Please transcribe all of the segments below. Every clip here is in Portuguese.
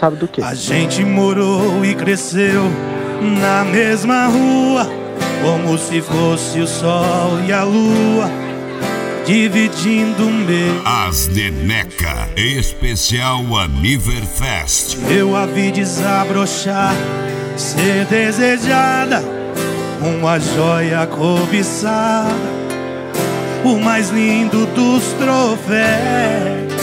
sabe do que. A gente morou e cresceu na mesma rua, como se fosse o sol e a lua dividindo o meio. As Neneca, especial Aniverfest. Eu a vi desabrochar, ser desejada, uma joia cobiçada, o mais lindo dos troféus.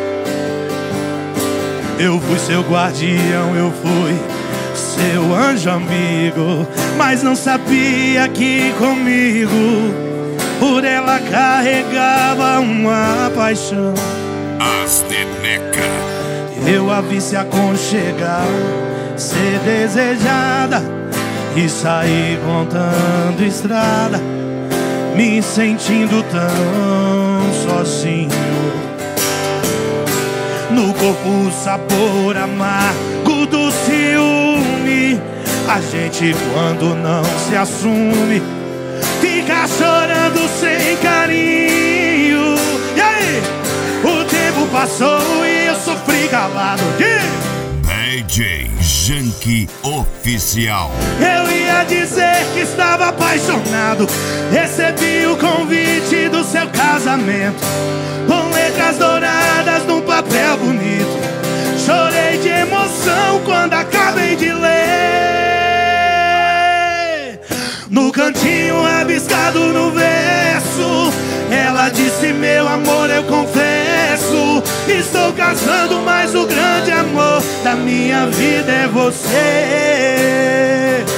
Eu fui seu guardião, eu fui seu anjo amigo, mas não sabia que comigo por ela carregava uma paixão. As Neneca. Eu a vi se aconchegar, ser desejada e sair contando estrada, me sentindo tão sozinho. No corpo o sabor amargo do ciúme. A gente quando não se assume fica chorando sem carinho. E aí? O tempo passou e eu sofri calado. DJ Janky Oficial. Eu ia dizer que estava apaixonado. Recebi o convite do seu casamento, com letras douradas num papel bonito. Chorei de emoção quando acabei de ler. No cantinho rabiscado no verso, ela disse: meu amor, eu confesso, estou casando, mas o grande amor da minha vida é você.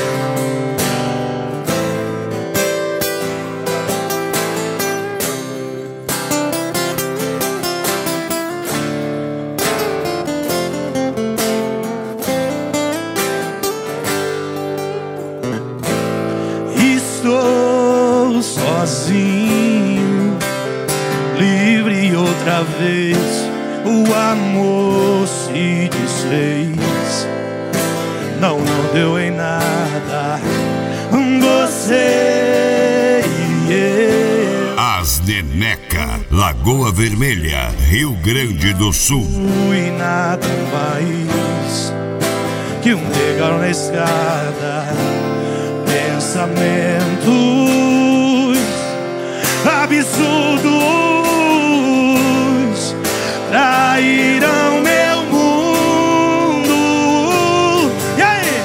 Estou sozinho, livre outra vez. O amor se desfez, não deu em nada. Você e eu. As Neneca, Lagoa Vermelha, Rio Grande do Sul. Fui nada mais que um degrau na escada. Pensamentos absurdos traíram meu mundo. E aí?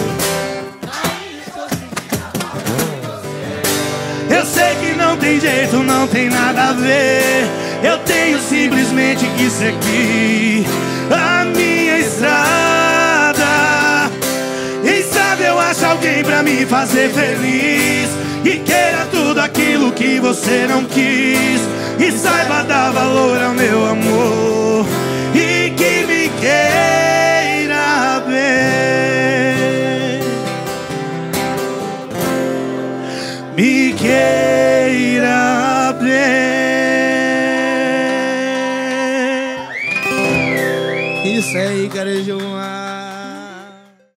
Eu sei que não tem jeito, não tem nada a ver. Eu tenho simplesmente que seguir a minha estrada. Quem sabe eu acho alguém pra me fazer feliz, e queira tudo aquilo que você não quis, e saiba dar valor ao meu amor, e que me queira bem, me queira bem. Isso aí, cara, Gilmar.